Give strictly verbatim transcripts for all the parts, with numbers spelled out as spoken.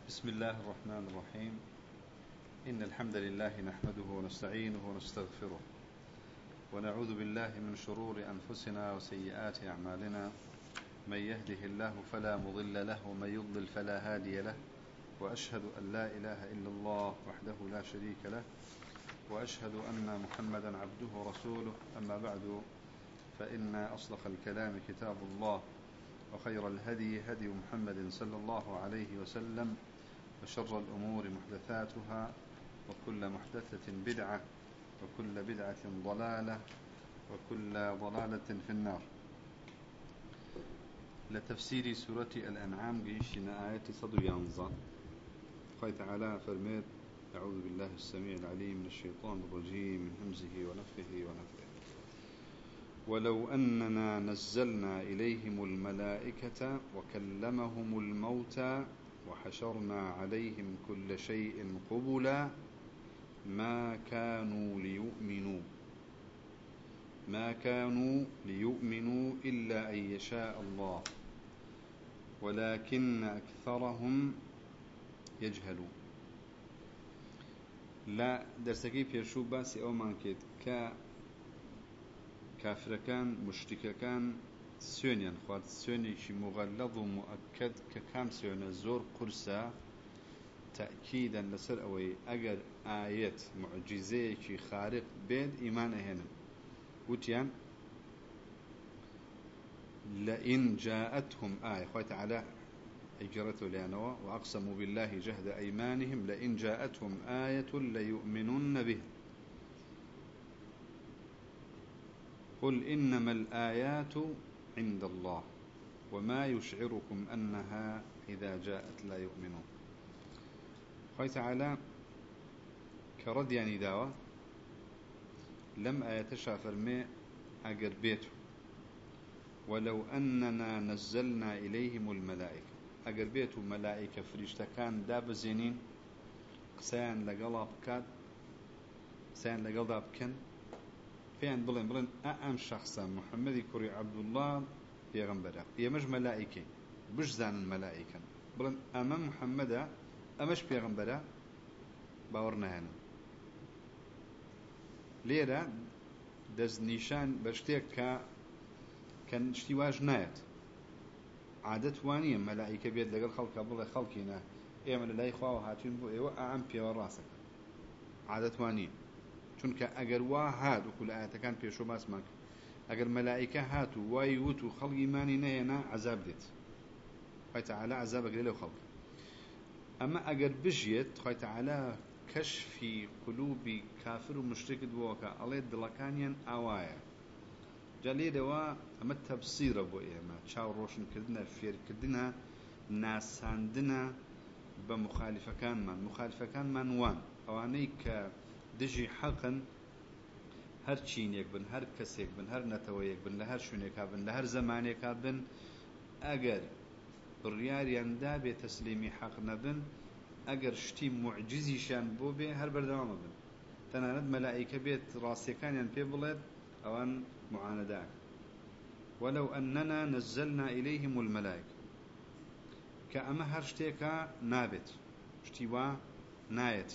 بسم الله الرحمن الرحيم. إن الحمد لله نحمده ونستعينه ونستغفره ونعوذ بالله من شرور أنفسنا وسيئات أعمالنا. من يهده الله فلا مضل له ومن يضلل فلا هادي له، وأشهد أن لا إله إلا الله وحده لا شريك له، وأشهد أن محمدا عبده ورسوله. أما بعد، فإن أصدق الكلام كتاب الله، وخير الهدي هدي محمد صلى الله عليه وسلم، وشر الأمور محدثاتها، وكل محدثة بدعة، وكل بدعة ضلالة، وكل ضلالة في النار. لتفسير سورة الأنعام قيشنا آية صدو ينظر قال تعالى فرميت: أعوذ بالله السميع العليم من الشيطان الرجيم من همزه ونفخه ونفخه. ولو أننا نزلنا إليهم الملائكة وكلمهم الموتى وحشرنا عليهم كل شيء قبلا ما كانوا ليؤمنوا ما كانوا ليؤمنوا إلا أن يشاء الله ولكن أكثرهم يجهلون. لا درسكي بيشو باسي أو مانكيت ك كافر كان مشتك كان سونيان خوات سوني شي مغلظ ومؤكد ككام سوني زور قرصة تأكيدا لسر أوي أجر آيات معجزة شي خارق بيد إيمان هنا وتيان لئن جاءتهم آية خوات على إجرته لأنه وأقسموا بالله جهد أيمانهم لئن جاءتهم آية ليؤمنن به قل إنما الآيات عند الله وما يشعركم أنها إذا جاءت لا يؤمنون. قال تعالى كرد يعني داوة لم آياتشا فرمي أقر بيته ولو أننا نزلنا إليهم الملائكة أقر بيته ملائكة فريشتكان داب زينين قسان لقلاب كاد قسان لقلاب كن فين بلين بلين أأم شخصا محمد كوري عبد الله بيغمبره يمش ملائكة بش زان الملائكة بلين أمام محمد أمش بيغمبره باورنا هنا ليرة دز نيشان بشتيك ك كان اشتواج نايت عادة وانية ملائكة بيد لقل خلق بلا خلقنا إيه من الله إخوة وهاتين بو إيه أعم بيوا راسك عادة وانية چونك اگر وا هاد وكل آيات كان بيشو باس ماك اگر ملائكة هاتو وايوتو خلق إيماني نينا عذاب ديت خوي تعالى عذاب اقل له خلق. اما اگر بجيت خوي تعالى كشف قلوب كافر ومشرك دوكا الله دلكانيا اوايا جالي دوا اما تبصير ابو ايما تشاو روشن كدنا فير كدنا ناس عندنا بمخالفة كان من مخالفة كان من وان اوانيك دجي حقا هر چینێک بن هر کەسێک بن هر نەتەوەیەک بن لە هەر شوێنێکا بن لە هەر زەمانێکا بن ئەگەر بڕیاریاندا بێ تەسلیمی حەق نەبن ئەگەر شتی معجزیشان بۆ بێ هەر بەردەوامە بن تەنانەت مەلائیکە بێت ڕاستیەکانیان پێ بڵێت ئەوان معاندەن. ولو أننا نزلنا إليهم الملائكة كأما هر شتێکا نابێت شتی وا نایەت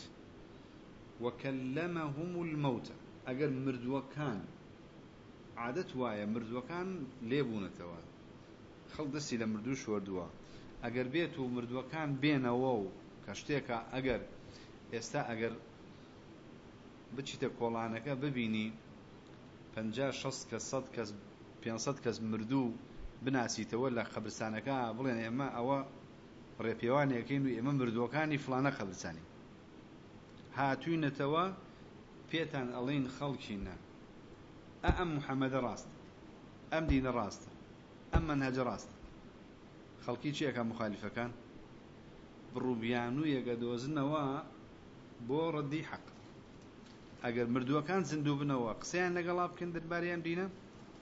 وكلمهم الموتى اگر مردوكان عادت وايا مردوكان ليبونتوا خل دسي لمردوش وردوا اگر بيتو مردوكان بينا وو كشتيكا اگر استا اگر بچيت كولانكا ببيني پنجاه شصت كصد كز بيانصد كز مردو بناسي تولا خبرسانكا بلين اما او ريبيواني كينو اما مردوكاني فلانا خبرساني هاتوين توا بيتان ألين خلقنا أأم محمد راست أم دين راست أم منهج راست خلقي شيء كان مخالفة كان بروبيانو يقدوزنا وا بوردي حق أجر مردوا كان زندوبنا وقسيان لقلاب كندر باريان دينا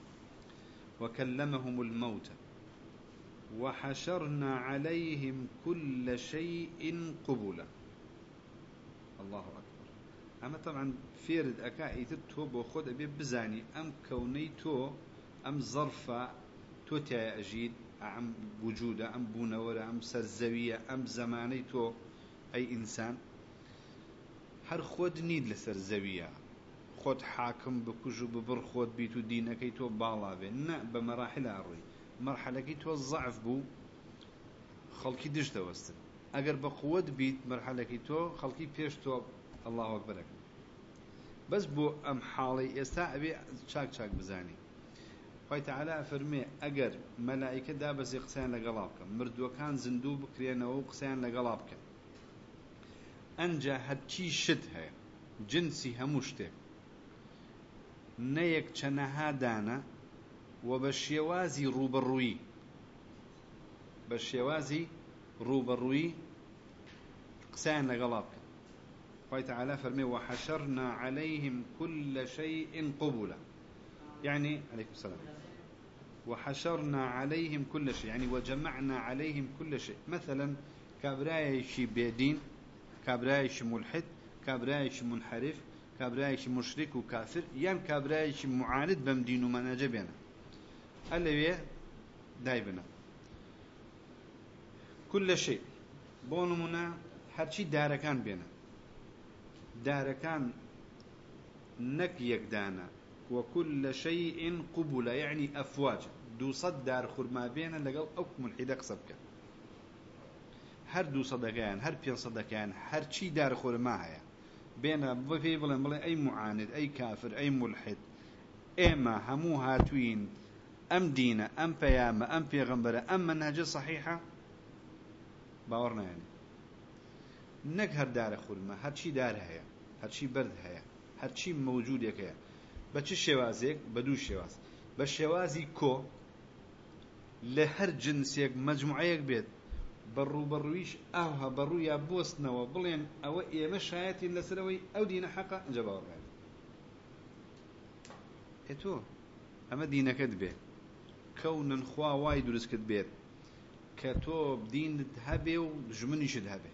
وكلمهم الموتى وحشرنا عليهم كل شيء قبلا. الله أكبر. أما طبعا فيرد أكايت تو بخود أبي بزاني أم كوني تو أم ظرفة تو تاي أجيد ئەم وجودە ئەم بوونەوەرە ئەم سەرزەویە ئەم زەمانەی تۆ ئەی ئینسان هەر خۆت نیت لەسەر زەویە خۆت حاکم بکوژ و ببڕ خۆت بیت و دینەکەی تۆ باڵا بێ نە بە مەراحلە ڕووی مەرحەلەکەی تۆ زەعف بوو خەڵکی دژ دەوەستن ئەگەر بە قووەت بیت مەرحەلەکەی تۆ خەڵکی پێش تۆ ئەڵڵاهو ئەکبەرەکە بەس بۆ ئەم حاڵەی ئێستا ئەبێ چاک چاک بزانی خوای تەعالا فەرمێ ئەگەر مەلائیکە دابەزێ قسەیان لەگەڵا بکە مردووەکان زیندوو بکرێنەوە و قسەیان لەگەڵا بکە ئەنجا هەرچی شت هەیە جنسی هەموو شتێک نەیەک چەنەها دانە و بە شێوازی ڕوبەڕووی بە شێوازی ڕوبەڕووی قسەیان لەگەڵا بکە خوای تەعالا فەرمێ وحەشەرنا عەلەیهم كل شيء قبلا يعني عليكم السلام وحشرنا عليهم كل شيء يعني وجمعنا عليهم كل شيء مثلا كابرايش بيدين كابرايش ملحد كابرايش منحرف كابرايش مشرك وكافر يعني كابرايش معاند بمدين ومناجة بينا اللي دايبنا كل شيء بونمنا هرشي داركان بينا داركان نك يكدانا وكل شيء قبل يعني أفواج دو صد دار خرما بينا لقل أوك ملحدة قصبك هر دو صدقان هر بين صدقان هر شي دار خرما هيا بينا بفي بلن بلن أي معاند أي كافر أي ملحد إما همو هاتوين أم دينة أم بيامة أم بيغمبرة أم منهج صحيحة باورنا يعني نك هر دار خرما هر شي دار هيا هر شي برد هيا هر شي موجود يكيا بە چ شێوازێک بە دوو شێواز بە شێوازی کۆ لە هەر جنسێک مەجموعەیەک بێت بە ڕوبەڕوویش ئاوها بەڕوویا بۆستنەوە بڵێن ئەوە ئێمە شایەتین لەسەرەوەی ئەو دینە حەقە ئەنجە باوەڕێن هێ تۆ ئەمە دینەکەت بێ کەونن خوا وای دروست کرد بێت کە تۆ دینت هەبێ و دژمنیشت هەبێ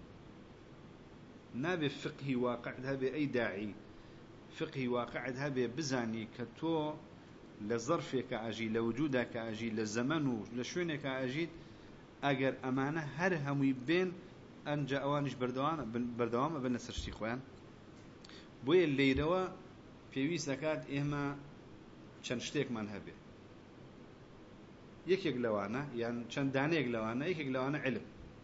نابێ فقهی واقعت هەبێ ئەی داعی فقهي واقعت هبه بزاني كتو لظرفك اجي لوجودك اجي لزمن لشوينك اجي اگر امانه هر همي بين انجا اوانش بردوام بردوام بن سرشتي خوان بو الليلوا في زكاه اما چند شتێک من هەبێ یەکێک لەوانە یان چەند دانەیەک لەوانە یەکێک لەوانە علم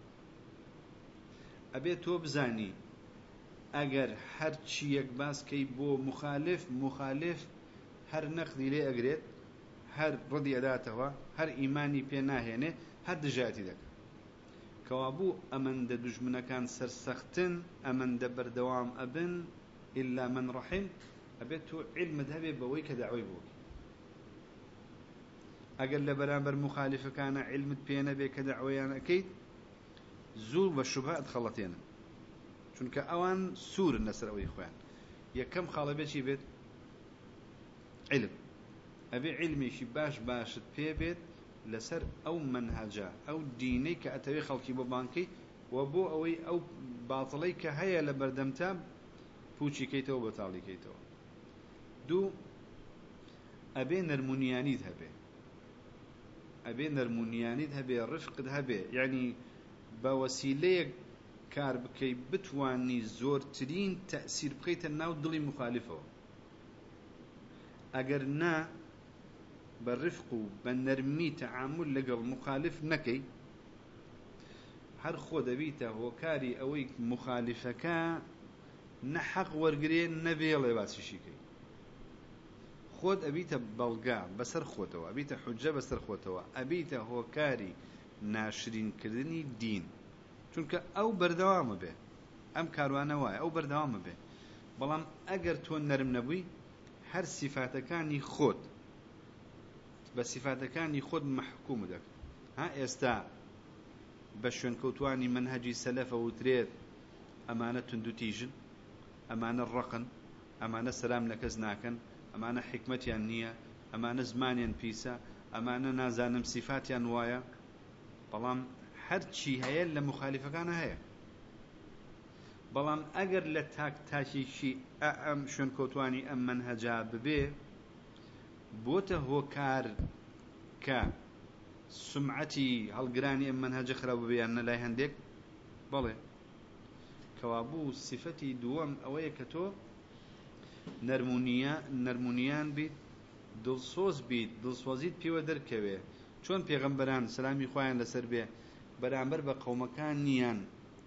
ئەبێ تۆ بزانی ئەگەر هەر چیەک باسکەی بۆ مخالف مخالف هەر نەقدی لێ ئەگرێت هەر ڕدی ئەداتەوە هەر ئیمانی پێ ناهێنێ هەر دژایەتی دەکات کەوابوو ئەمەندە دوژمنەکان سەرسەختن ئەمەندە بەردەوام ئەبن ئیلا من ڕەحیم ئەبێت تۆ علمت هەبێ بەوەی کە داوای بۆ ئەگەر لە بەرامبەر مخالفەکانە علمت پێ نەبێ کە داوایان ئەکەیت زوو بە شوبهە ئەتخەڵەتێنن چونکە ئەوان سوورن لەسەر ئەوەی خۆیان یەکەم خاڵەبێکی بێت علم ئەبێ علمێکی باش باشت پێ بێت لەسەر ئەو منهەجە ئەو دینەی کە ئەتەوێ خەڵکی بۆ بانکەی و بۆ ئەوەی ئەو باتڵەی کە هەیە لە بەردەمتا پوچی کەیتەوە بەتاڵی کەیتەوە دوو ئەبێ نەرمونیانیت هەبێ ئەبێ نەرمونیانیت هەبێ ڕفقت هەبێ یعنی بە وەسیلەیەک کار بکەی بتوانی زۆرترین تەئسیر بکەیتە ناو دڵی مخالفەوە ئەگەر نا بە ڕفق و بە نەرمی تەعامل لەگەڵ مخالف نەکەی هەر خۆ دەبیتە هۆکاری ئەوەی مخالفەکە نە حەق وەرگرێ نەبێڵێ باسیشیکەی خۆت ئەبیتە بەڵگا بەسەر خۆتەوە ئەبیتە حوجە بەسەر خۆتەوە ئەبیتە هۆکاری ناشرینکردنی دین چونکە ئەو بەردەوامە بێ ئەم کاروانە وایە ئەو بەردەوامە بێ بەڵام ئەگەر تۆ نەرم نەبووی هەر سیفاتەکانی خۆت بە سیفاتەکانی خۆت مەحکوم دەکەن ها ئێستا بە شوێنکەوتوانی منهەجی سەلەفە وترێت ئەمانە توندوتیژن ئەمانە ڕەقن ئەمانە سەلام لە کەس ناکەن ئەمانە حکمەتیان نییە ئەمانە زمانیان پیسە ئەمانە نازانم سیفاتیان وایە بەڵام هەرچی هەیە لە مخالفەکانە هەیە بەڵام ئەگەر لە تاک تاکێکی ئەم شوێنکەوتوانی ئەم منهەجا ببێ بۆتە هۆکار کە سمعتي هالقراني ام منهج خراب بيان لا هندك بله كوابو صفتي دوام اويك تو نرمونيا نرمونيان بيت دڵسۆز بیت دڵسۆزیت پێوە دەرکەوێ چۆن پێغەمبەران سەلامی خۆیان لەسەر بێ بەرامبەر بە قەومەکانیان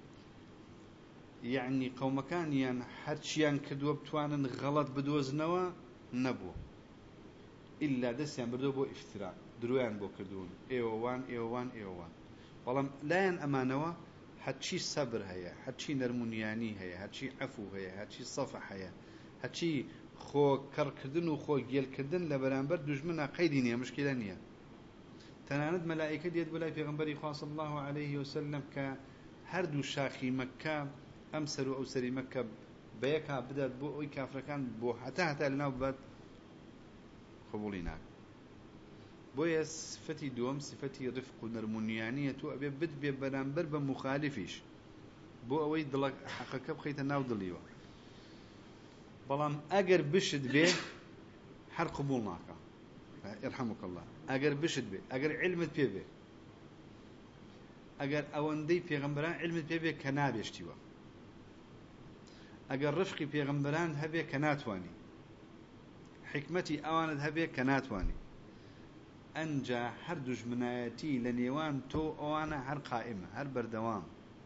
یعنی قەومەکانیان هەرچیان کردووە بتوانن غەڵەت بدۆزنەوە نەبوو ئیلا دەستیان بردووە بۆ ئیفترا درویان بۆ کردوون ئێوەوان ئێوەوان ئێوەوان بەڵام لایەن ئەمانەوە هەرچی سەبر هەیە هەرچی نەرمونیانی هەیە هەرچی عەفو هەیە هەرچی سەفح هەیە هەرچی خۆ کەڕکردن و خۆ گێلکردن لە بەرامبەر دوژمنە قەیدی نییە مشکلە نییە تەنانەت مەلائیکە دێت بۆ لای پێغەمبەری خوا صلی الله عليه وسلم کە هەردوو شاخی مەککە ئەم سەر و ئەو سەری مەککە بەیەکا بدات بۆ ئەوی کافرەکان بۆ هەتا هەتا لەناو بات قبوڵی ناکە بۆیە سفەتی دووەم سفەتی ڕفق و نەرمونیانیە تۆ ئەبێ بتبێ بەرامبەر بە مخالفیش بۆ ئەوەی دڵە حەقەکە بخەیتە ناو دڵیوە بەڵام ئەگەر بشت بێ هەر قبوڵ ناکە يرحمك الله ئەگەر بشت بێ ئەگەر علمت پێ بێ ئەگەر ئەوەندەی پێغەمبەران علمت پێ بێ کە نابێشتیوە ئەگەر ڕفقی پێغەمبەران هەبێ کە ناتوانی حکمەتی ئەوانت هەبێ کە ناتوانی ئەنجا هەر دوژمنایەتی لە نێوان تۆ ئەوانە هەر قائمە هەر بەردەوام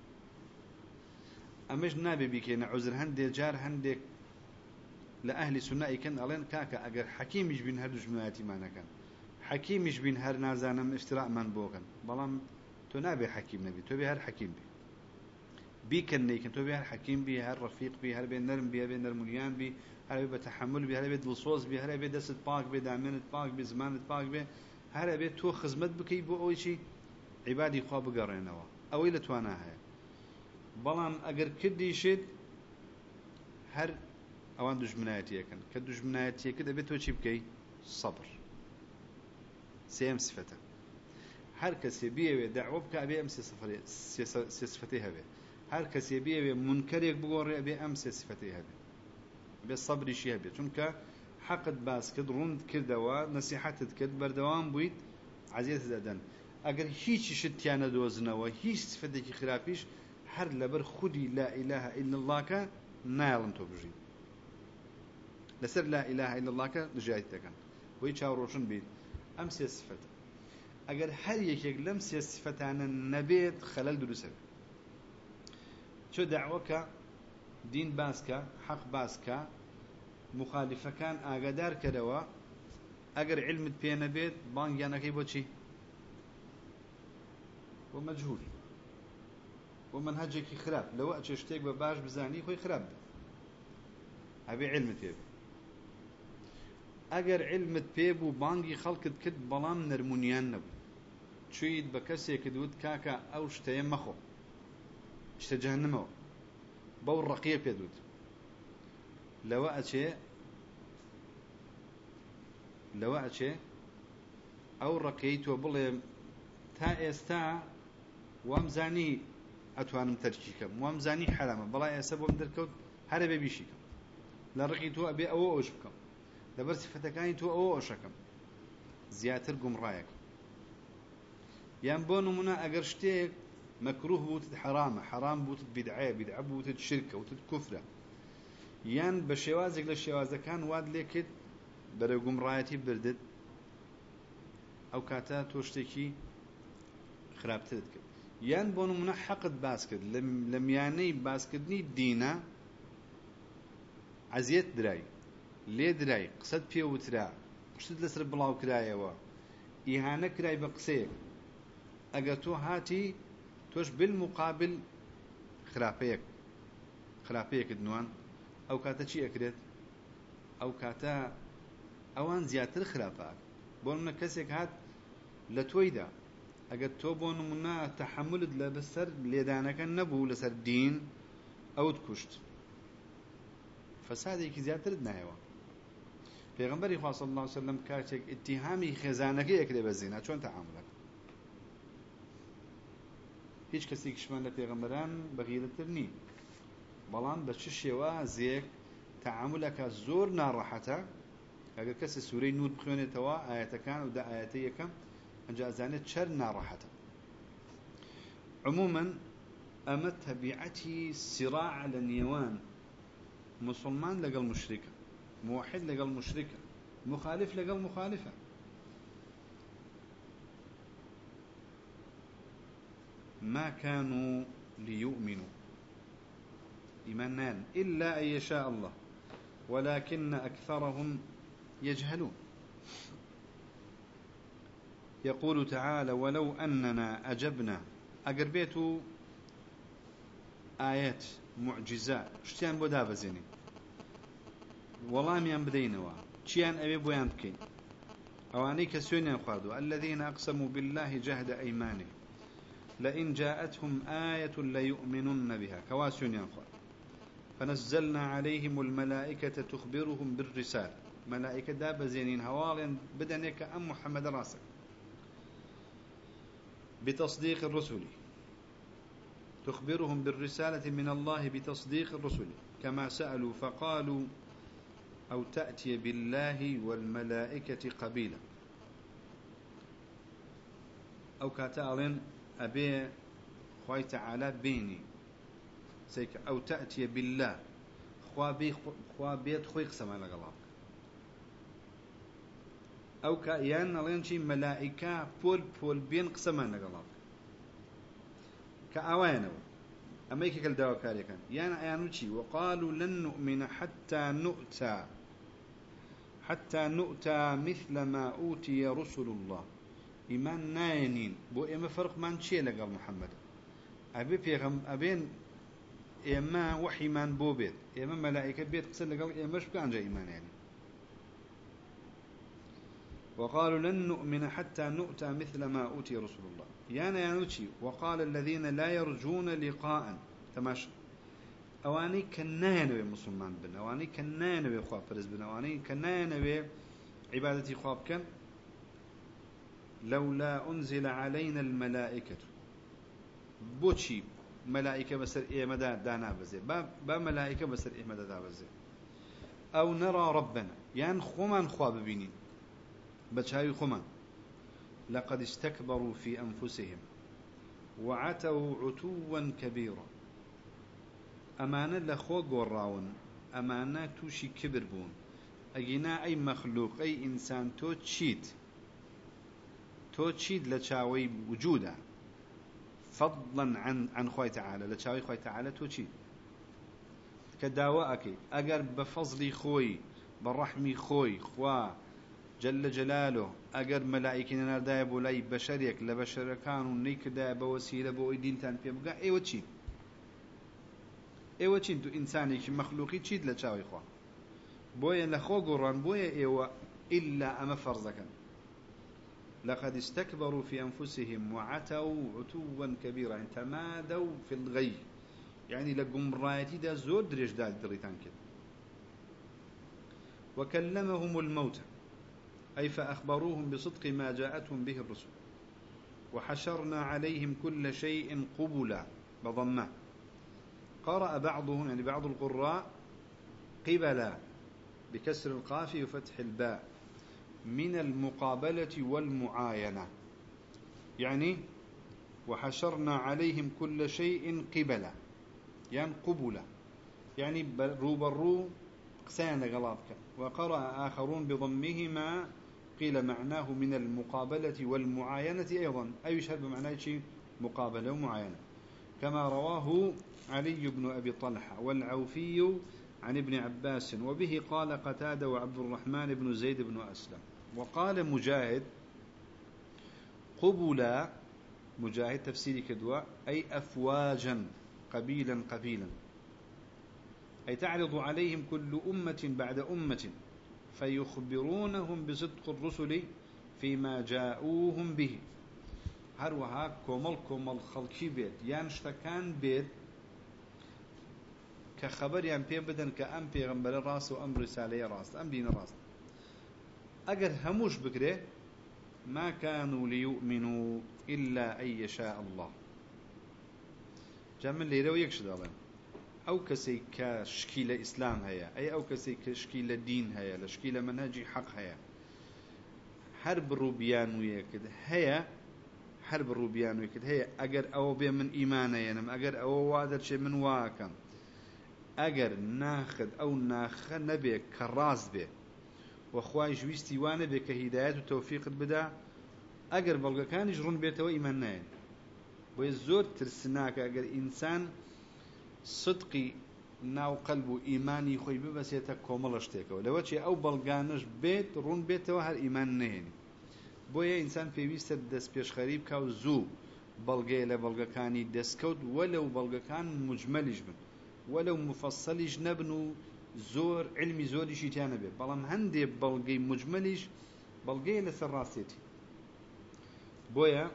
ئەمەش نابێ بیکەینە عوزر هەندێک جار هەندێک لە ئەهلی سوننای کەن ئەڵێن کاکە ئەگەر حەکیمیش بین هەر دوژمنایەتیمانەکەن حەکیمیش بین هەر نازانم ئیفتراءمان بۆکەن بەڵام تۆ نابێ حەکیم نەبی تۆ بێ هەر حەکیم بی بیکەن نەیکەن تۆ بێ هەر حەکیم بی هەر ڕەفیق بی هەر بێ نەرم بی هەر بێ نەرمونیان بی هەر بێ بە تەحەمل بی هەر بێ دڵسۆز بی هەر بێ دەستت پاک بێ دامێنت پاک بێ زمانت پاک بێ هەر بێ تۆ خزمەت بکەی بۆ ئەوەی چی عیبادی خوا بگەڕێنەوە ئەوەی لە توانە هەیە بەڵام ئەگەر کردیشت هەر ئەوان دوژمنایەتیەکەن کە دوژمنایەتیەکە دەبێت تۆ چی بکەی سەبر سێم سفەتە هەر کەسێ بیەوێ داعوە بکە ئەبێ ئەم سێ سفەتەی هەبێ هەر کەسێ بیەوێ منکەرێک بگۆڕێ ئەبێ ئەم سێ سفەتەی هەبێ بێ سەبریشی هەبێ چونکە حەقت باس کرد ڕوند کردەوە نەسیحەتت کرد بەردەوام بوویت عەزیەتت دەدەن ئەگەر هیچی شت تیانە دۆزنەوە هیچ سفەتێکی خراپیش هەر لەبەر خودی لا ئیلاهە ئیلا اللهکە نایڵم تۆ بژین لەسەر لا ئیلاهە ئیلا اللهکە دژایت دەکەن بۆی چاوڕۆشن بیت ئەم سێ سفەتە ئەگەر هەر یەکێک لەم سێ سفەتانە نەبێت خەلەل دروستە چۆ داعوەکە دین باسکە حەق باسکە مخالفەکان ئاگادار کەرەوە ئەگەر علمت پێ نەبێت بانگیانەکەی بۆچی بۆ مەجهول بۆ منهەجێکی خراپ لەوە ئەچێ شتێک بە باش بزانی خۆی خراپ بێت ئەبێ علمت پێ بێت ئەگەر علمت پێ بوو بانگی خەڵکت کرد بەڵام نەرمونیان نەبوو چوویت بە کەسێکت وت کاکە ئەو شتەیە مەخۆ شتە جەهەنەمەوە بەو ڕەقیە پێت وت لەوە ئەچێ لەوە ئەچێ ئەو ڕەقەی تۆ بڵێ تا ئێستا وامزانی ئەتوانم تەرکیکەم وامزانی حرامە بەڵام ئێستا بۆم دەرکەوت هەرە بێ بیشیکەم لە ڕقی تۆ ئەبێ ئەوە ئەوش بکەم لەبەر سفەتەکانی تۆ ئەوە ئەوشەکەم زیاتر گومڕایەکە یان بۆ نمونە ئەگەر شتێک مەکروه بووتت حرامە حرام بووتت بیدعەیە بیدعە بووتت شرکە وتت کوفرە یان بە شێوازێک لە شێوازەکان واد لێ کرد بەرەو گومڕایەتی بردت ئەو کاتە تۆ شتێکی خراپترت کرد یان بۆ نمونە حەقت باس کرد لە میانەی باسکردنی دینە عەزیەت درای لێ درای قسەت پێ وترا قشتت لەسەر بڵاو کرایەوە ئیهانە کرای بە قسەیەک ئەگەر تۆ هاتی تۆش بالمقابل خراپەیەک خراپەیەکت نوان ئەو کاتە چی ئەکرێت ئەو کاتە ئەوان زیاتر خراپە بۆ نمونە کەسێک هات لە تۆیدا ئەگەر تۆ بۆ نمونە تەحەملت لە بەسەر لێدانەکە نەبوو لەسەر دین ئەوت کوشت فەسادێکی زیاترت نایەوە پێغەمبەری خوا صلی الله علیه وسلم کاتێک ئیتیهامی خێزانەکەی ئەکرێ بە زینا چۆن تەعاملەکە هیچ کەسێکیشمان لە پێغەمبەران بەغیرەتر نی بەڵام بە چ شێوازێک تەعاملەکە زۆر ناڕەحەتە ئەگەر کەسێ سوورەی نور بخوێنێتەوە ئاەتەکان و دا ئاەتە یەکەم جازانة شر ناراحة. عموما أما تبعتي صراع لنيوان مسلمان لقل مشركة، موحد لقل مشركة، مخالف لقل مخالفة. ما كانوا ليؤمنوا إيمانا إلا أن يشاء الله ولكن أكثرهم يجهلون. يقول تعالى ولو أننا أجبنا أقربيتوا آيات معجزات شتيان بودا بزيني والله ميان بدينوا شيان أبي بويان بكين أواني كسونيان خاردوا الذين أقسموا بالله جهد أيمانه لئن جاءتهم آية ليؤمنن بها كواسونيان خارد فنزلنا عليهم الملائكة تخبرهم بالرسالة ملائكة داب زينين هوالين بدنك أم محمد راسك بتصديق الرسل تخبرهم بالرسالة من الله بتصديق الرسل كما سألوا فقالوا أو تأتي بالله والملائكة قبيلا أو كاتالين أبي خوي تعالى بيني سيك أو تأتي بالله خوابي خوابيت خوي قسم على غلط أو كأيان لينشي ملائكة بول بول بين قسم على غلط كأوانو أمريكا كالدواء كاري كان يانا أيانوشي وقالوا لن نؤمن حتى نؤتى حتى نؤتى مثل ما أوتي رسل الله إيمان ناينين بو إما فرق ما نشي لقال محمد أبي بيغم أبين إما وحي من بو بيت إما ملائكة بيت قصر لقال إما شبك عن جاء إيمان يعني وقالوا لن نؤمن حتى نؤتى مثل ما أوتي رسول الله يانا يانوشي وقال الذين لا يرجون لقاء تماشى أواني كنانوي مسلمان بن أواني كنانوي خواب فرز بن أواني كنانوي عبادتي خواب كان لولا أنزل علينا الملائكة بوشي ملائكة بسر إيمدا دانا بزي با, با ملائكة بسر إيمدا دا بزي أو نرى ربنا يعني خمان خواب بينين بشاوي خمان لقد استكبروا في أنفسهم وعتوا عتوا كبيرا أمانة لخوق وراون أمانة توشي كبر بون أجينا أي مخلوق أي إنسان تو تشيد تو تشيد لتشاوي وجوده فضلا عن عن خوي تعالى لتشاوي خوي تعالى تو تشيد كداوأك أجر بفضل خوي بالرحمي خوي خوا جل جلاله أجر ملائكة دايب ولاي بشريك لبشر كانوا نيك دايب وسيلة بو دين تان بيبقى أي وتشيد ايوه چین تو انسانی که مخلوقی چید لچاوی خواه بويا لخو قران بويا ايوه إلا أما فرزكا لقد استكبروا في أنفسهم وعتوا عتوا كبيرا يعني تمادوا في الغي يعني لقم رايتي دا زود دريش داد دريتان كده وكلمهم الموتى أي فأخبروهم بصدق ما جاءتهم به الرسل وحشرنا عليهم كل شيء قبلا بضمه قرأ بعضهم يعني بعض القراء قبلا بكسر القاف وفتح الباء من المقابلة والمعاينة يعني وحشرنا عليهم كل شيء قبلا يعني قبلا يعني رو برو قسان غلابك. وقرأ آخرون بضمهما قيل معناه من المقابلة والمعاينة أيضا أي يشهد بمعناه شيء مقابلة ومعاينة كما رواه علي بن أبي طلحة والعوفي عن ابن عباس وبه قال قتادة وعبد الرحمن بن زيد بن أسلم. وقال مجاهد قبلا مجاهد تفسير كدواء أي أفواجا قبيلا قبيلا أي تعرض عليهم كل أمة بعد أمة فيخبرونهم بصدق الرسل فيما جاءوهم به هروها كومل كومل خلقي بيت يانشتكان بيت كخبر يان بي بدن كأم بيغمبر راس وأم رسالة راس أم دين راس أجر هموش بكره ما كانوا ليؤمنوا إلا أن يشاء الله جمل لي رو يكشد الله أو كسي كشكيل إسلام هيا أي أو كسي كشكيل دين هيا لشكيل منهج حق هيا هەر بڕووبیان ویەکرد هەیە هەر بڕووبیان ویەکرد هەیە ئەگەر ئەوە بێ من ئیمانەیەنم ئەگەر ئەوە وا دەرچێ من واکەم ئەگەر ناخت ئەو ناخە نەبێ کە ڕاست بێ وەخوای ژویستی وانە بێ کە هیدایەت و تەوفیقت بدا ئەگەر بەڵگەکانیش ڕوون بێتەوە ئیمان نایەن بۆیە زۆر ترسناکە ئەگەر ئینسان صدقی ناو قەلب و ئیمانی خۆی ببەسێتە کۆمەڵە شتێکەوە لەوە چێ ئەو بەڵگانش بێت ڕوون بێتەوە هەر ئیمان نهێنی بۆیە ئینسان پێویستە دەست پێشخەری بکە و زوو بەڵگەیە لە بەڵگەکانی دەستکەوت وەلەو بەڵگەکان مجمەلیش بن وەلەو مفەسەلیش نەبن و زۆر علمی زۆریشی تیان نەبێ بەڵام هەندێک بەڵگەی مجمەلیش بەڵگەیە لەسەر ڕاستێتی بۆیە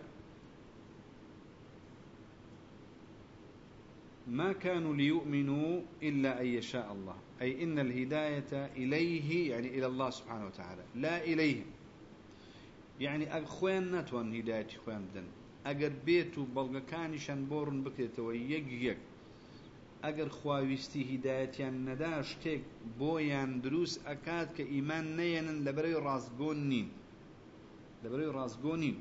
ما كانوا ليؤمنوا إلا أن يشاء الله أي إن الهداية إليه يعني إلى الله سبحانه وتعالى لا إليهم يعني أخوان نتوان هداية أخوان بدن أجر بيتو بلغ كاني شنبورن بكتوا يق يق أجر خواويستي هداية نداش تيك بويان دروس أكاد كإيمان نينا لبري رازقونين لبري رازقونين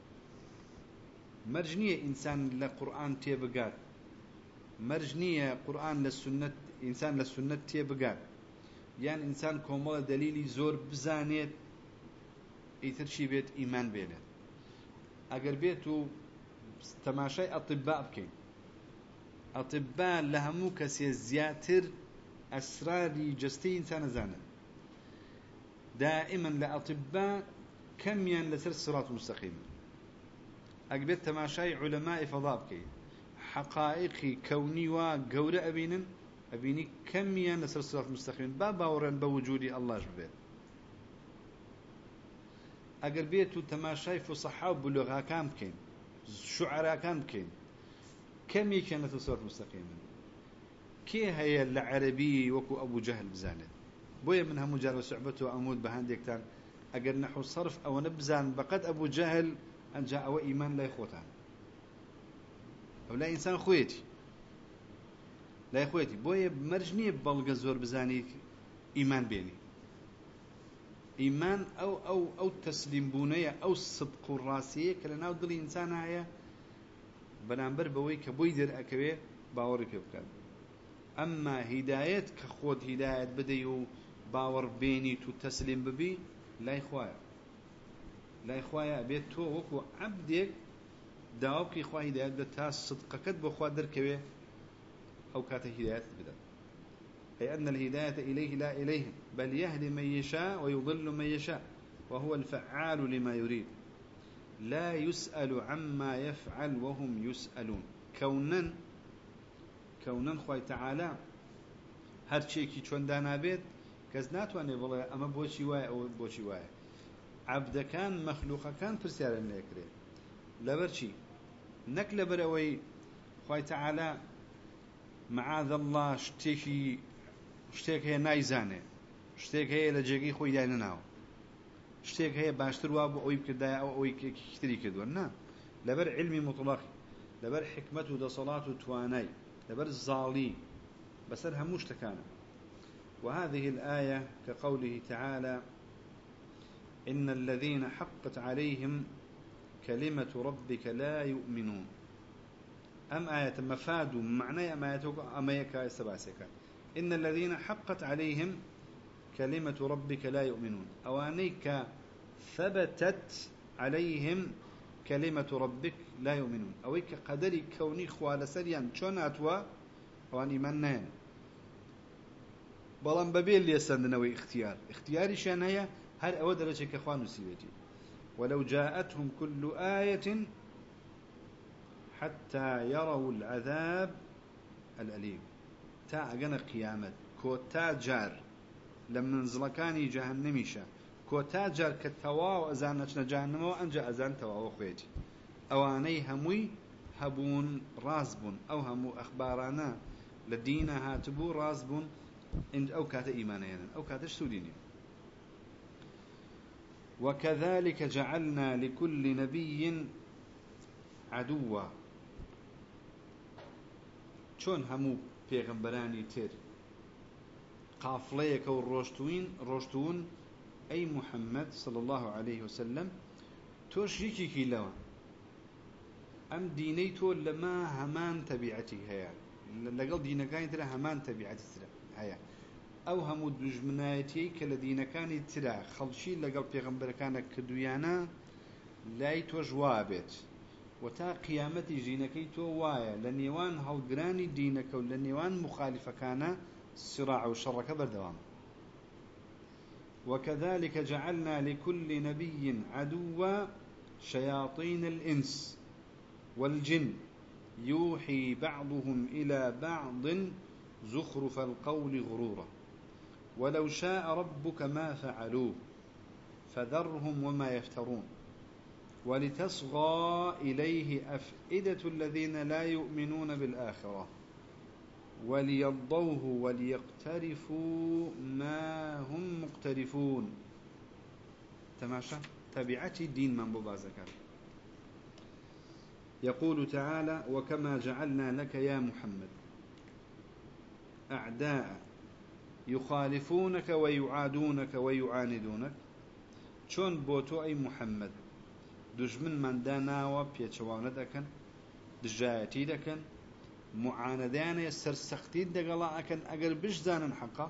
مرجنية إنسان لقرآن تيبقات مرجنية قرآن للسنة إنسان للسنة تيبقات يعني إنسان كومال دليلي زور بزانيت يترشي بيت إيمان بينه أجر بيتو تماشي أطباء بكين أطباء لهمو كسي زياتر أسراري جستي إنسان زانا دائما لأطباء كميا لسر الصراط المستقيم أجر بيت تماشي علماء فضاء بكين حقائقي كوني وقورة أبينن أبيني كميا لسر الصراط المستقيم بابا ورن بوجودي الله جبه أجر بيتو تماشي فصحة وبلغة كام بكين شعراء كام بكين كم كانت الصراط المستقيم كي هي العربي وكو أبو جهل بزانت بويا منها مجال وسعبته وأمود بهانديك تان أجر نحو صرف أو نبزان بقد أبو جهل أن جاء وإيمان لا يخوتان أو لا إنسان خويتي لا يخويتي بويا مرجنية ببلغ زور بزاني إيمان بيني إيمان أو أو أو تسليم بونية أو صدق الراسية كلنا ودل إنسان هيا بنامبر بوي كبويدر أكوي باورك بكاد أما هداية كخود هداية بديو باور بيني تو تسليم ببي لا إخوايا لا إخوايا بيت تو وكو عبدك داوبك إخوة هداية بتا صدق كد بخوا دركوي أو كات هداية بدا أي أن الهداية إليه لا إليهم بل يهدي من يشاء ويضل من يشاء وهو الفعال لما يريد لا يسأل عما يفعل وهم يسألون كونا كونا خوي تعالى هر شيء چون دانا بيت كز ناتواني والله أما بوشي واي أو بوشي واي عبد كان مخلوق كان فرسيار النكري لبرشي نك لبروي خوي تعالى معاذ الله شتيكي شتێک هەیە نایزانێ شتێک هەیە لە جێگەی خۆی دای نەناوە شتێک هەیە باشتر وا بۆ ئەوی بکردایە ئەو ئەوەی کتری کردووە نا لەبەر علمی مطلقی لەبەر حکمت و دەسەڵات و توانای لەبەر زاڵی بەسەر هەموو شتەکانە وهذه الآية كقوله تعالى إن الذين حقت عليهم كلمة ربك لا يؤمنون أم آية مفاد معنى أم آية أم يكا استباسكا إن الذين حقت عليهم كلمة ربك لا يؤمنون أوانيك ثبتت عليهم كلمة ربك لا يؤمنون أويك قدري كوني خوال سريان چون أتوا وان إيمانين بلان ببيل ليسندنوي اختيار اختياري شانية هل أود لشك أخوان سيبتي ولو جاءتهم كل آية حتى يروا العذاب الأليم تا أجن قيامت كوتا جار لما نزلكاني جهنميشا كوتا جار كتواو أزانتنا جهنم وأنجا أزان تواو خويتي أواني هموي هبون رازبون أو همو أخبارنا لدينا هاتبو رازبون إن أو كات إيمانيا أو كات سوديني وكذلك جعلنا لكل نبي عدوا شون همو پێغەمبەرانی تر قافڵەیەکە و ڕۆشتوین ڕۆشتون أي محمد صلى الله عليه وسلم توشيكي كيلوا أم دينيتو لما همان تبعتي هيا لقل دينا كان ترى همان تبعتي هيا أو هم دجمناتي كلا دينا كان ترى خلشي لقل بيغمبر كان كدويانا لا يتوجوابت وتا قيامتي جينكي تو وايا لنيوان هالجراني دينك ولنيوان مخالفة كان الصراع وشرك بردوام. وكذلك جعلنا لكل نبي عدوا شياطين الإنس والجن يوحي بعضهم إلى بعض زخرف القول غرورا ولو شاء ربك ما فعلوه فذرهم وما يفترون ولتصغى إليه أفئدة الذين لا يؤمنون بالآخرة وليرضوه وليقترفوا ما هم مقترفون. تماشى تبعتي دين من ببازكار. يقول تعالى وكما جعلنا لك يا محمد أعداء يخالفونك ويعادونك ويعاندونك شون بوتو أي محمد دجمن من داناوا بيتشوانا دكن دجايتي دكن معاندان يسر سختي دقلا أكن أجر بجزانا حقا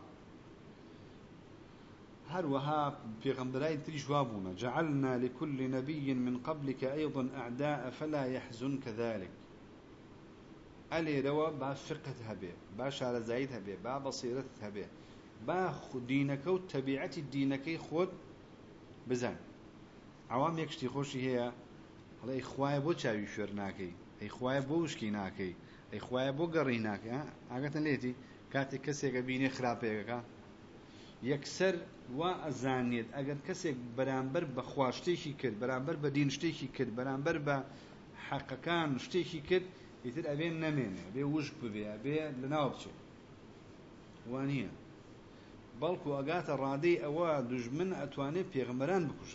هروها بيغمبراي تري جوابنا جعلنا لكل نبي من قبلك أيضا أعداء فلا يحزنك ذلك ألي روا با فقه هبه با شار زايد هبه با بصيرة هبه با دينك وتبعة دينك خود بزن عوام يكشتي خوشي هي هلا إخوائي بو تشاوي شورناكي إخوائي بو وشكيناكي إخوائي بو قريناكي ها عاقتن ليتي كاتي كسيك بيني خرابيك يكسر وأزانيت أجر كسيك برانبر بخواشتيشي كد برانبر بدينشتيشي كد برانبر بحقكان شتيشي كد يتر أبين نمين أبي وجب بي أبي لناوبشي وانيا بلكو أقات الرادي أوا دجمن أتواني بيغمبران بكشن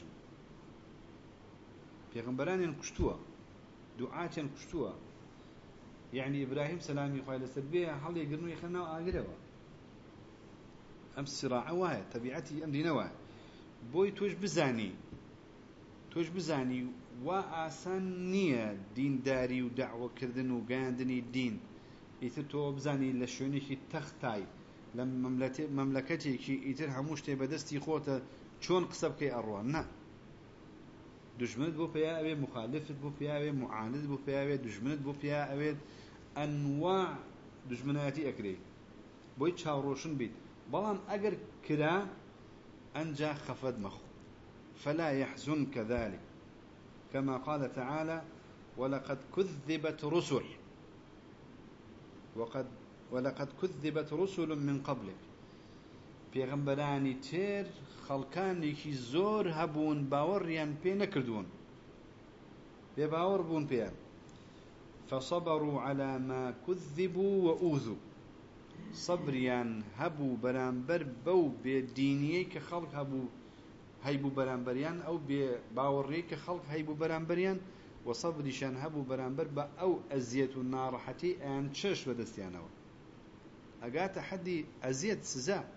بيغمبران ينكشتوا دعاة ينكشتوا يعني إبراهيم سلامي خوالي سربيه حالي يقرنوا يخلناو آقروا أم الصراع واحد طبيعتي أم دينا واحد بوي توش بزاني توش بزاني وآسان نية دين داري ودعوة كردن وقاندني الدين إذا تو بزاني لشوني كي تختاي لما مملكتي كي إذا هموش تبدستي خوته شون قصب كي أروان نا دجمنت بو فيها أبي مخالفت بو فيها أبي معاند بو فيها أبي دجمنت بو فيها أبي أنواع دجمناتي أكري بوي تشاوروشن بيت بلان أجر كرا أنجا خفض مخ فلا يحزنك ذلك كما قال تعالى ولقد كذبت رسل وقد ولقد كذبت رسل من قبلك پیغمبرانی تر خلقانی کی زور هبون باوریان پی نکردون بی باور بون پی فصبروا على ما كذبوا وأوذوا صبريان هبو برانبر بو بدينية كخلق هبو هيبو برانبريان أو بباوري كخلق هيبو برانبريان وصبريشان هبو برانبر با أو أزية النار حتي أن تشش ودستيانو أقات حدي أزية سزا.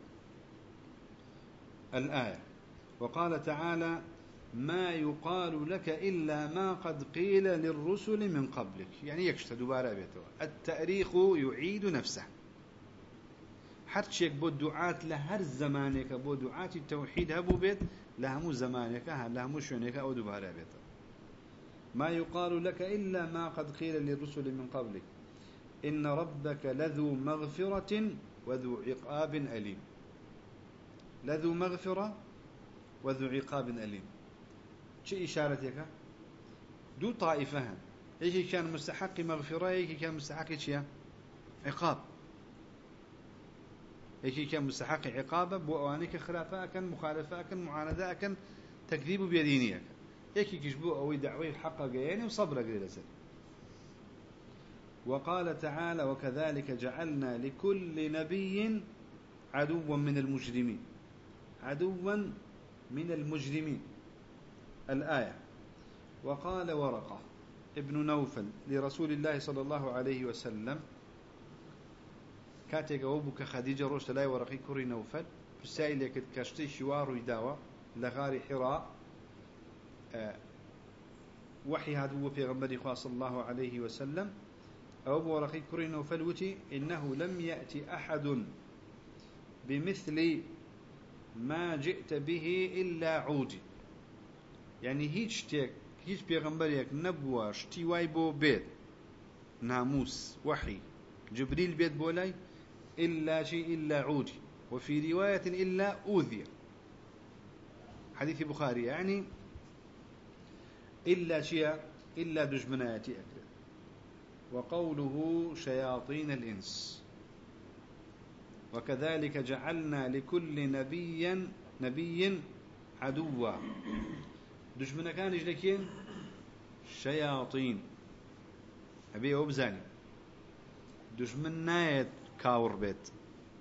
الآية وقال تعالى ما يقال لك إلا ما قد قيل للرسل من قبلك يعني يكشت دوباره بيته التاريخ يعيد نفسه حرشيك بو دعاة لهر زمانك بو دعاة التوحيد هبو بيت لهمو زمانك لهمو شونك أو دوباره بيته ما يقال لك إلا ما قد قيل للرسل من قبلك إن ربك لذو مغفرة وذو عقاب أليم لذو مغفرة وذو عقاب أليم شو إشارتك دو طائفة إيش كان مستحق مغفرة إيش كان مستحق شيء عقاب إيش كان مستحق عقابه بوانك خلافة كان مخالفة كان معاندة كان تكذيب بيدينيك إيش كيشبو أو دعوي حق جياني وصبر قليل سر. وقال تعالى وكذلك جعلنا لكل نبي عدوا من المجرمين عدوا من المجرمين. الآية وقال ورقة ابن نوفل لرسول الله صلى الله عليه وسلم كاتيك وبك خديجة روش لا ورقي كوري نوفل بسائل يكد كشتي شوار ويداوى لغار حراء أه وحي هذا في غنبري صلى الله عليه وسلم أو بورقي كرين فلوتي إنه لم يأتي أحد بمثل ما جئت به إلا عودي يعني هيج تيك هيج بيغمبريك نبوة شتي وايبو بيت ناموس وحي جبريل بيت بولاي إلا شيء إلا عودي وفي رواية إلا أوذي حديث بخاري يعني إلا شيء إلا دجمناتي أكد وقوله شياطين الإنس وكذلك جعلنا لكل نبي نبي عدوا دجمنا كان يجلكين شياطين أبي أبزاني دجمن نايت كاور بيت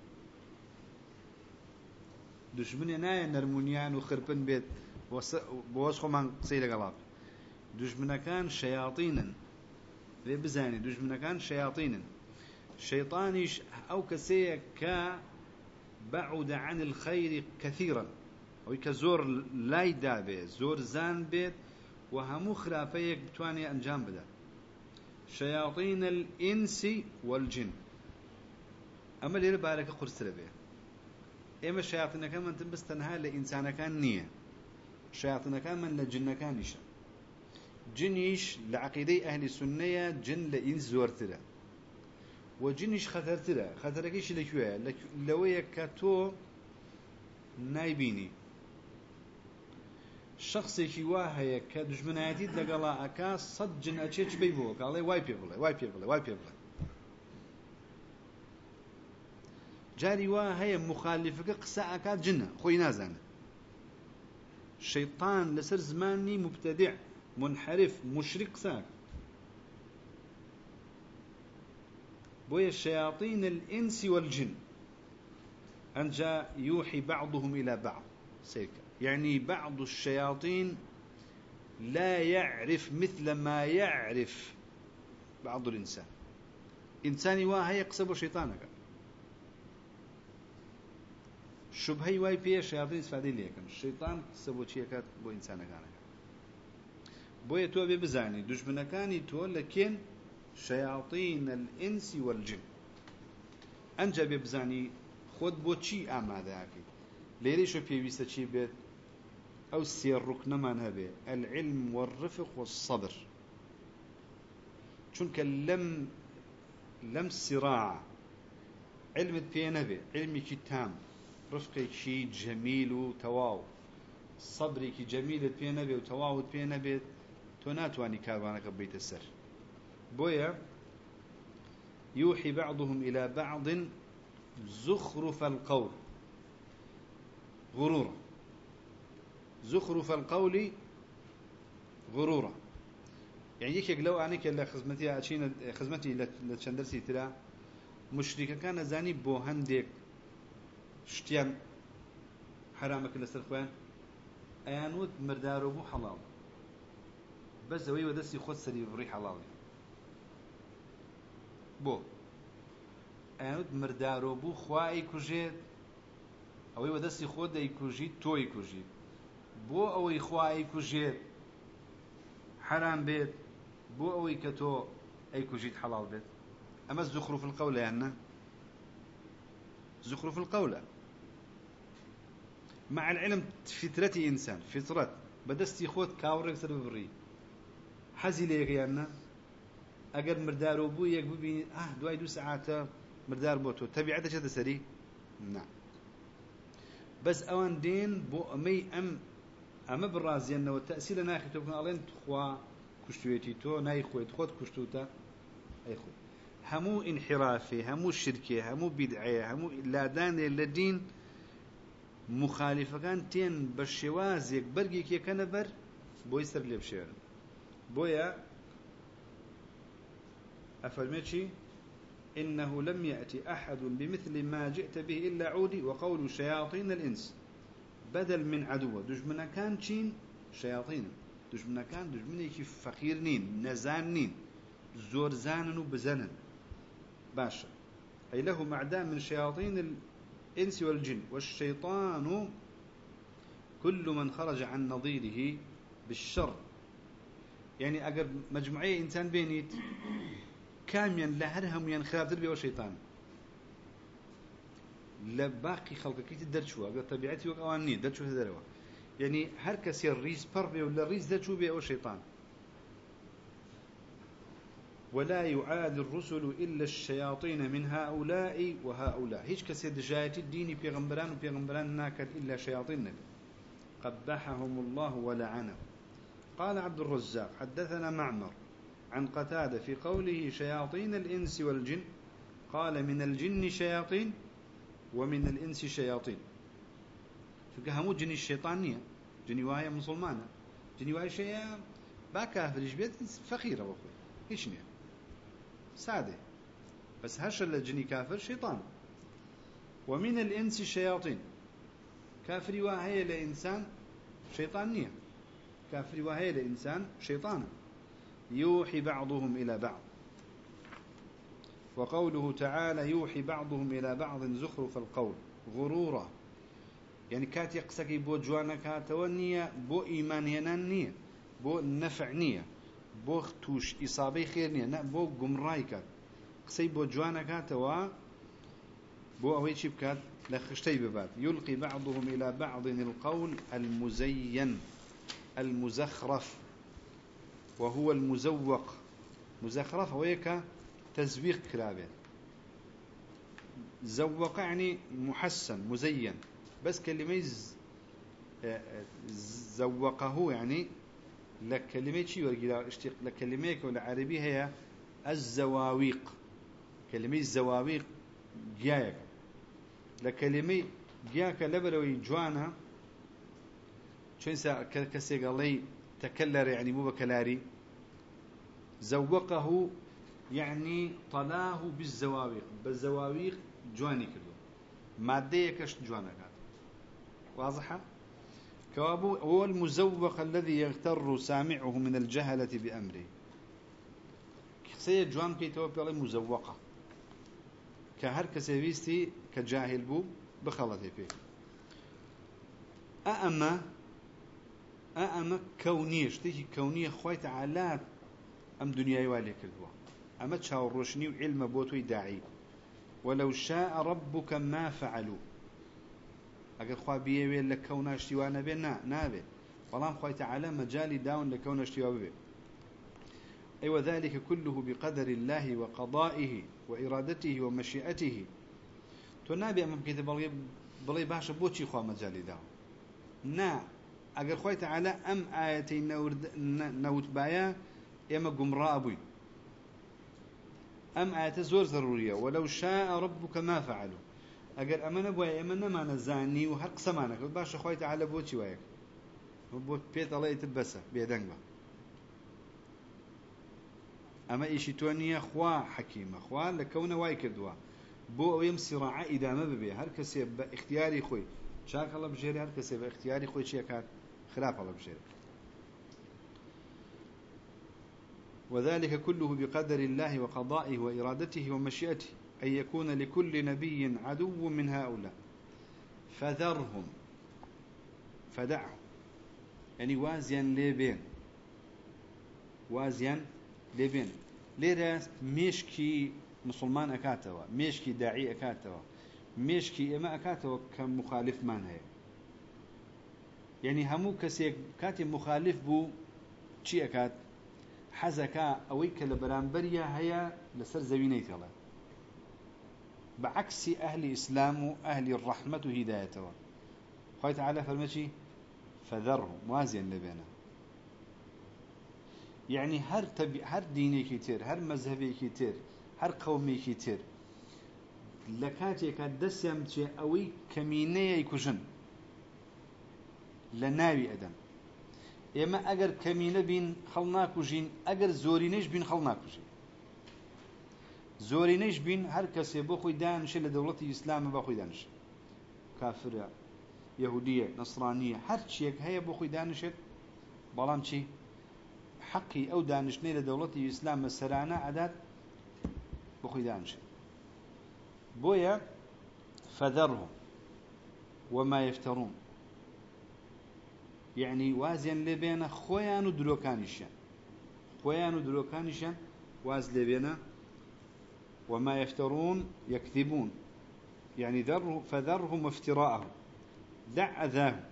دجمن نايت نرمونيان وخربن بيت بوسخو من قصيدة قلاب دجمنا كان شياطينا ذي بزاني دجمنا كان شياطينا شيطانيش أو كسيك بعد عن الخير كثيرا أو كزور لاي دابي زور زان بيت وهمو خلافيك بتواني أنجام بدا شياطين الإنس والجن أما اللي بارك قرص ربي إما الشياطين كان من تنبس تنها لإنسان كان نية الشياطين كان من لجن كان نيشا جنيش لعقيدة أهل السنة جن لإنس زورتلا وجنيش خطرتلا خطركيش لكوية لوية كاتو نايبيني شخصي كي واهي كدجمناتي لقلا أكا صد جن أتشيش بيبوه قال لي واي بيبله واي بيبله واي بيبله جاري واهي مخالفك قساء أكا جنة خوي نازان الشيطان لسر زماني مبتدع منحرف مشرك ساك بويا الشياطين الإنس والجن أنجا يوحي بعضهم إلى بعض سيكا يعني بعض الشياطين لا يعرف مثل ما يعرف بعض الإنسان إنساني واهي يقصب شيطانك شبهي واي فيه الشياطين استفادين ليكم الشيطان قصبو شيكات بو إنسانك بويا تو ببزاني دجمنكاني تو لكن شياطين الإنس والجن أنجا ببزاني خود بو چی آماده هاكي ليريشو بيويستا چی بيت أو سير ركن من هبه العلم والرفق والصبر چونك لم لم صراع علم بينبه علمي كي تام رفقي كي جميل وتواو صبري كي جميل بينبه وتواو بينبه تناتواني كاربانك بيت السر بويا يوحي بعضهم إلى بعض زخرف القول غرورا زخرف القول غرورا يعني يكيك لو عنيك اللي خزمتي عشين خزمتي لتشندرسي ترى مشركة كان زاني بو هنديك شتيان حرامك لسرخوان ايانود مردارو بو حلال بس زوي ودسي خود سري بري حلال بو ايانود مردارو بو خواي كوجيت اوي ودسي خود اي كوجيت توي كوجيت بو اوي خواي كوجيت حرام بيت بو اوي كتو اي كوجيت حلال بيت اما الزخرف القول يعني زخرف القول مع العلم فطرتي انسان فطرت بدستي خود كاورك سبب بري حزي ليك يعني اگر مردار بو يك ببين اه دواي دو ساعات مردار بوتو تبعته شد سري نعم بس اوان دين بو امي ام اما بالرازي انه التاثير ناخذ تكون الين تخوا كشتويتي تو ناي خويت خود كشتوتا اي خو همو انحرافي همو شركه همو بدعيه همو لادان للدين مخالفه كان تين بالشوازك برقي كي كنبر بو يستر لي بشير بويا افرمتشي إنه لم يأتي أحد بمثل ما جئت به إلا عودي وقول شياطين الإنس بدل من عدوة دجمنا كان تشين شياطين دجمنا كان دجمنا كيف فقير نين نزان نين زور زانن وبزنن باشا أي له معدام من شياطين الإنس والجن والشيطان كل من خرج عن نظيره بالشر. يعني أجر مجموعية إنسان بينيت كاميا لهرهم ينخرب دربي وشيطان لباقي خلقك كي تدرشوا أجر طبيعتي وقوانني درشوا هذا يعني هر كسي الريس بربي ولا الريس درشوا بيه أو شيطان. ولا يعاد الرسل إلا الشياطين من هؤلاء وهؤلاء. هيش كسي دجايتي الديني بيغمبران وبيغمبران ناكد إلا شياطين قبحهم الله ولعنه. قال عبد الرزاق حدثنا معمر عن قتادة في قوله شياطين الإنس والجن قال من الجن شياطين ومن الإنس شياطين. فكهمو جني الشيطانية جني وهي مسلمانة جني وهي شيء باكافر بيت فقيرة وأخوي إيش نية سادة بس هش الجني كافر شيطان. ومن الإنس شياطين كافر وهي لإنسان شيطانية كافر وهي لإنسان شيطانا يوحي بعضهم إلى بعض. وقوله تعالى يوحي بعضهم إلى بعض زخرف القول غرورا يعني كات يقسكي بو جوانا كاتوانية بو إيمانينا نية بو نفع نية بو توش إصابي خير نية بو قمراي كات قسي بو جوانا كاتوا بو أوي شيب كات لخشتي ببات. يلقي بعضهم إلى بعض القول المزين المزخرف وهو المزوق. مزخرف هو تزويق كلابه زوق يعني محسن مزين بس كلمة زوقه يعني لكلمة شيء ورجلا اشتق لكلمة ولا عربية هي الزواويق. كلمة الزواويق جايك لكلمة جاك لبروي جوانا شو إنسا كسي قال لي تكلر يعني مو بكلاري. زوقه يعني طلاه بالزواويق بالزواويق جواني كله مادية كش جوانا كات واضحة. كوابو هو المزوق الذي يغتر سامعه من الجهلة بأمره. سيد جوان كي توبي مزوقة كهر كسيفيستي كجاهل بو بخلطي فيه. أأما أأما كونية شتيكي كونية خوي تعالى أم دنياي والي كردوا أما تشاو الروشني وعلم بوتوي داعي ولو شاء ربك ما فعلوا. أقل خواه بيوي لكونا اشتوا نبي نا نابي والله خوي تعالى مجالي داون لكونا اشتوا بي. أي أيوة وذلك كله بقدر الله وقضائه وإرادته ومشيئته. تنابي أمام كتاب بلي باشا بوتشي خواه مجالي داون نا أقل خوي تعالى أم آيتي نوت بايا إما قمراء أبوي أم آيات زور ضرورية ولو شاء ربك ما فعلوا. أجر أمانة بويا أمانة ما نزاني وحق سمانك باش أخوي تعالى بوتي وياك بوت بيت الله يتبسه بيدنجبه. أما إيشي توانية خوا حكيمة خوا لكونه واي كدوا بو يم صراع إذا ما ببي هر كسي باختياري خوي شاك الله بجري هر كسي باختياري خوي شيء كان خلاف الله بجري. وذلك كله بقدر الله وقضائه وإرادته ومشيئته أن يكون لكل نبي عدو من هؤلاء فذرهم فدعهم يعني وازيا لبين وازيا لبين ليرا مشكي مسلمان أكاتوا مشكي داعي أكاتوا مشكي إما أكاتوا كمخالف من هي يعني همو كسي كاتي مخالف بو شي أكات حزكا أويك لبرانبريا هي لسر زوينيت الله بعكس أهل الإسلام وأهل الرحمة هدايته. خوي تعالى فرمشي فذرهم موازيا لبينا يعني هر تبي هر ديني كتير هر مذهبي كتير هر قومي كتير لكاتي كدسم شيء أوي كمينية يكوشن لناوي أدم إما أجر كمينة بين خلناك وجين أجر زورينيش بين خلناك وجين زورينيش بين هر كسي بخوي دانش لدولة الإسلام بخوي دانش كافرة يهودية نصرانية هر شيء هي بخوي دانش بلام شيء حقي أو دانشني لدولة الإسلام السرانة عدد بخوي دانش بويا فذرهم وما يفترون يعني وازيان لبينا خويان ودروكانيشان خويان ودروكانيشان واز لبينا وما يفترون يكذبون يعني ذر فذرهم وافتراءهم دع أذاهم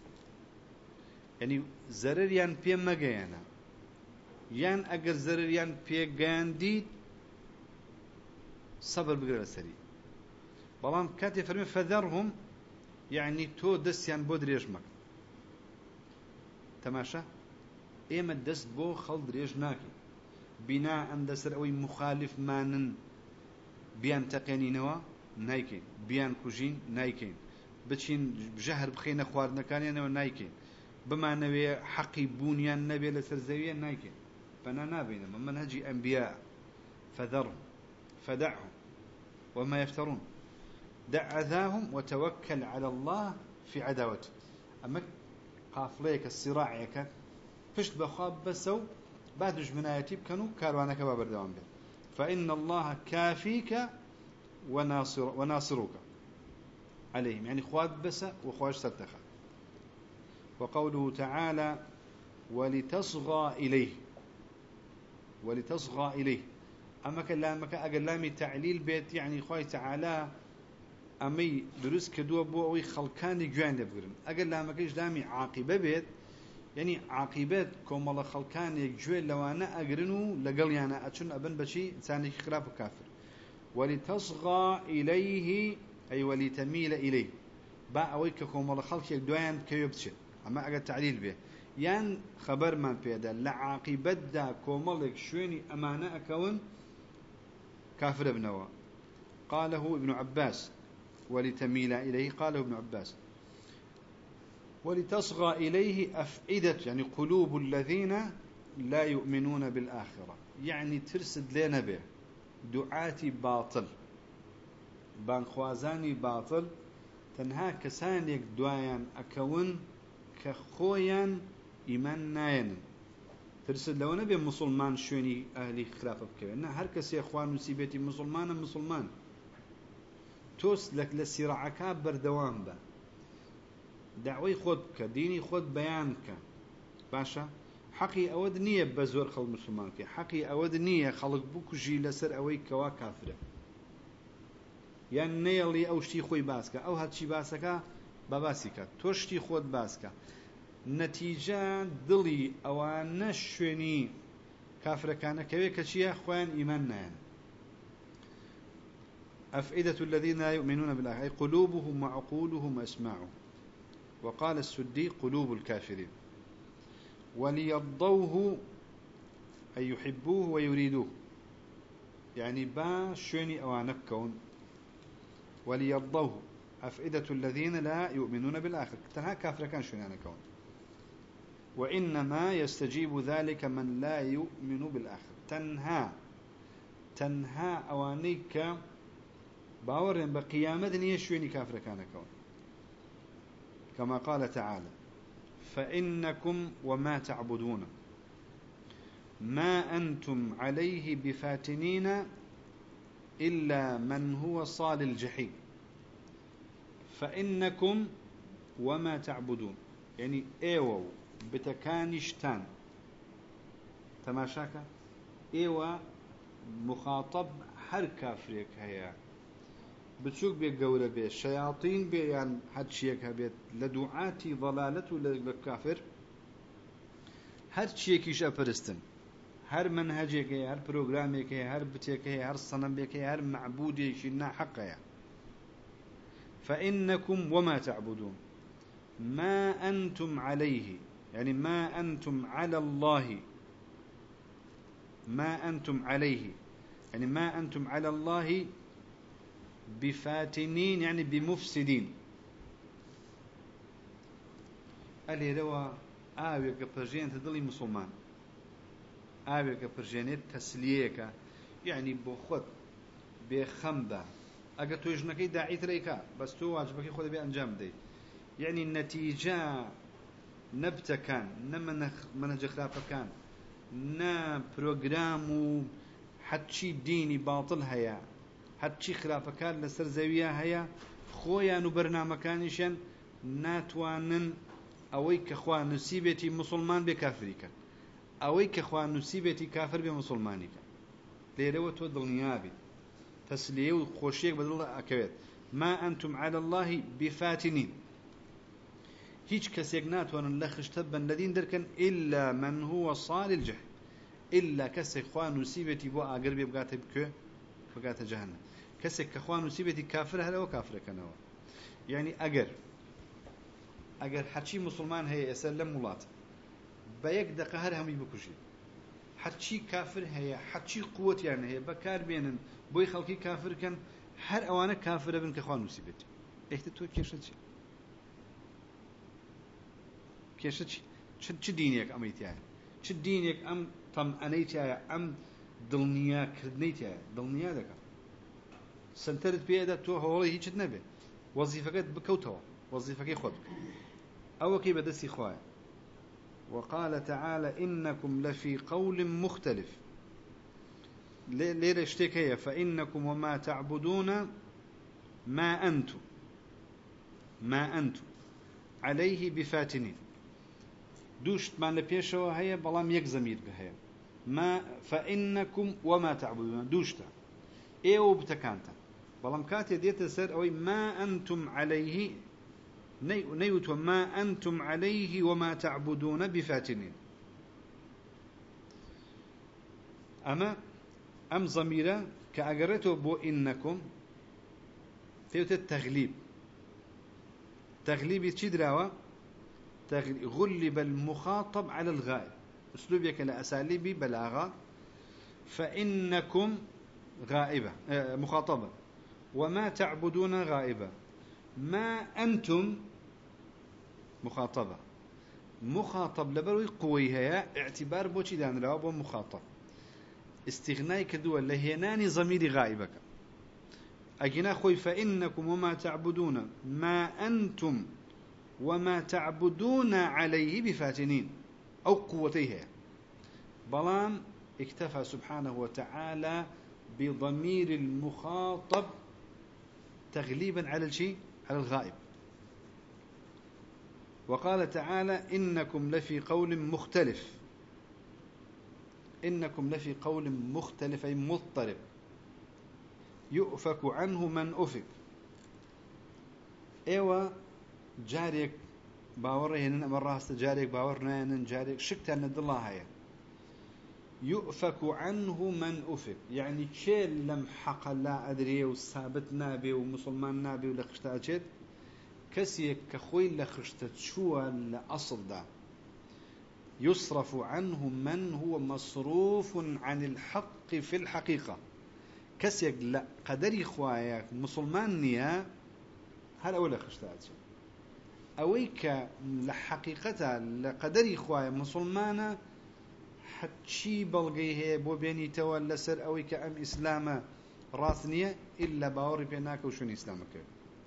يعني زرريان بي مجانا يان أجر زرريان بي جاندي صبر بقرا سري بلام كاتي فرمي فذرهم يعني تو دسيان بود ريجمك تماشى إما دست بو خلد ريجناكي بناء دسر أوي مخالف مانن بيان تقنينوا نايكين بيان كوجين نايكين بتشين بجهر بخينا خواردنا كان نايكين بما نبي حقي بونيان نبي لسرزويا نايكين فانا نابينا من منهج انبياء فذرهم فدعهم وما يفترون دع أذاهم وتوكل على الله في عداوته اما قافليك الصراعيك فشت بخاب بسو بعد جمنايتي بكنوا كاروانك بابر دوام به فإن الله كافيك وناصر وناصرك عليهم يعني خواد بس وخواج ستخا وقوله تعالى ولتصغى إليه ولتصغى إليه أما كلامك أقلامي تعليل بيت يعني خوي تعالى أمي دروس كدوا بوي خلقاني جوان لبقرن أقلامك إيش دامي عاقبة بيت يعني عاقبات كومال خلقاني جوان لو أنا أقرنو لقل يعني أتشن أبن بشي إنساني خراب وكافر ولتصغى إليه أي ولتميل إليه با أويك كومال خلق دوان كيبتش أما أقل تعليل به يان خبر من بيدا لعاقبة دا كومالك شويني أمانة أكون كافر ابنوا قاله ابن عباس ولتميل إليه قاله ابن عباس ولتصغى إليه أفئدة يعني قلوب الذين لا يؤمنون بالآخرة يعني ترسد لنا به دعاتي باطل بانخوازاني باطل تنها كسانيك دعايان أكون كخويا إيمان ناين ترسد لو نبي مسلمان شوني أهلي خلافة بكوين هر كسي أخوان نسيبتي مسلمان مسلمان توس لك لسراعك بردوام با دعوي خود كديني خود بيانك باشا حقي أود نية بزور خلق مسلمان كي حقي أود نية خلق بوك جي لسر أوي كوا كافرة يعني نيلي أو شتي خوي باسكا أو هاتشي باسكا باباسكا توشتي خود باسكا نتيجة دلي أو نشوني كافرة كان كوي كشيا خوان إيماننا أفئدة الذين لا يؤمنون بالآخرة أي قلوبهم وعقولهم وأسماعهم وقال السدي قلوب الكافرين وليرضوه أي يحبوه ويريدوه يعني با شوني أوانك كون وليرضوه أفئدة الذين لا يؤمنون بالآخرة تنها كافر كان شوني أنا كون وإنما يستجيب ذلك من لا يؤمن بالآخرة تنها تنها أوانيك باورن بقيامة يشوني كافر كان كون كما قال تعالى فإنكم وما تعبدون ما أنتم عليه بفاتنين إلا من هو صال الجحيم فإنكم وما تعبدون يعني ايوه بتكانشتان تماشاك ايوه مخاطب هر كافريك هيا بتشوك بيك قولة بيه الشياطين بيه يعني حد شيك هبيت لدعاتي ضلالته للكافر هر شيكيش أبرستن هر منهجك هر بروغرامك هر بتيك هر صنمك هر معبودك شنا حقا فإنكم وما تعبدون ما أنتم عليه يعني ما أنتم على الله ما أنتم عليه يعني ما أنتم على الله بفاتنين يعني بمفسدين اللي لو آوي كبرجين تدلي مسلمان آوي كبرجين تسليك يعني بخد بخمبة أجا توجنكي داعي تريكا بس تو واجبك خذ بأنجام دي يعني النتيجة نبتة كان نمنخ منهج خلافة كان نا بروغرامو حتشي ديني باطل هيا حتشي خلافة كان لسر زاوية هيا خويا نو برنامج كانشان ناتوانن أوي كخوا نسيبتي مسلمان بكافريك أوي كخوا نسيبتي كافر بمسلمانك ليرو تودل نيابي تسليه وخوشيك بدل الله أكبر ما أنتم على الله بفاتنين هيج كسيقنات وانا لخش تبا الذين دركن إلا من هو صال الجحيم إلا كسي خوان نسيبتي بو أقربي بقاته بكو بقاته جهنم كسي كخوان نسيبتي كافر هلا وكافر كنوا يعني أقر أقر حتشي مسلمان هي يسلم ملات بيك دقهر هم يبكوشي حتشي كافر هي حتشي قوة يعني هي بكار بينن بوي خلقي كافر كان هر أوانا كافر ابن كخوان نسيبتي احتتو كيشتشي كيشتشي چ دينيك أميتيا چ دينيك أم طم أنيتيا أم دلنيا كردنيتيا دلنيا دكا سنترد بيدا تو هولي هيك نبي وظيفة بكوتوا وظيفة خود أو كي بدسي خواه وقال تعالى إنكم لفي قول مختلف ليه اشتكي فإنكم وما تعبدون ما أنتم ما أنتم عليه بفاتنين دوشت ما لبيشوا هي بلام يك زمير بهي ما فإنكم وما تعبدون دوشتا ايو بتكانتا بلام كاتي ديت سر اوي ما أنتم عليه نيوت ما أنتم عليه وما تعبدون بفاتنين أما أم ضميرة كأجرته بو إنكم فيوت التغليب تغليب تشدراوة غلب المخاطب على الغائب أسلوبك لأساليب بلاغة فإنكم غائبة مخاطبة وما تعبدون غائبة ما أنتم مخاطبة مخاطب لبروي قويها اعتبار بوشي دان رواب مخاطب استغناء كدوة لهناني ضمير غائبك أجنا خوي فإنكم وما تعبدون ما أنتم وما تعبدون عليه بفاتنين أو قوتيها بلان اكتفى سبحانه وتعالى بضمير المخاطب تغليبا على الشيء على الغائب وقال تعالى إنكم لفي قول مختلف إنكم لفي قول مختلف أي مضطرب يؤفك عنه من أفك ايوه جاريك باوره هنا مرة جاريك باورنا هنا جاريك شكت أن الله هيا يؤفك عنه من أفك يعني تشيل لم حق لا أدري وثابت نابي ومسلمان نابي ولا خشتاجد كسيك كخوي لخشتت شو الأصل ده يصرف عنه من هو مصروف عن الحق في الحقيقة كسيك لا قدري خواياك مسلمان نيا هل أولا خشتاجد أويك لحقيقتها لقدري خوايا مسلمانة حتشي بلغيه بو بيني تولى سر أويك أم إسلام راثنية إلا باوري بيناك وشون إسلامك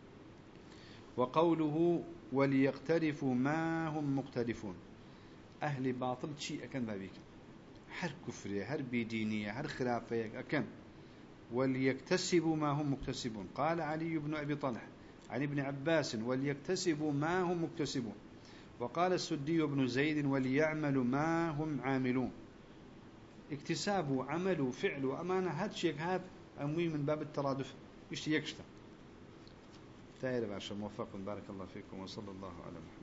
وقوله وليقترفوا ما هم مقترفون أهل باطل شيء أكن بابيك هر كفرية هر بدينية هر خلافية أكن وليكتسبوا ما هم مكتسبون قال علي بن أبي طلحة عن ابن عباس وليكتسبوا ما هم مكتسبون وقال السدي بن زيد وليعملوا ما هم عاملون اكتساب عمل فعل أمانة هذا شيء هذا أموي من باب الترادف يشتي يكشتا تاير باشا موفق بارك الله فيكم وصلى الله على محمد.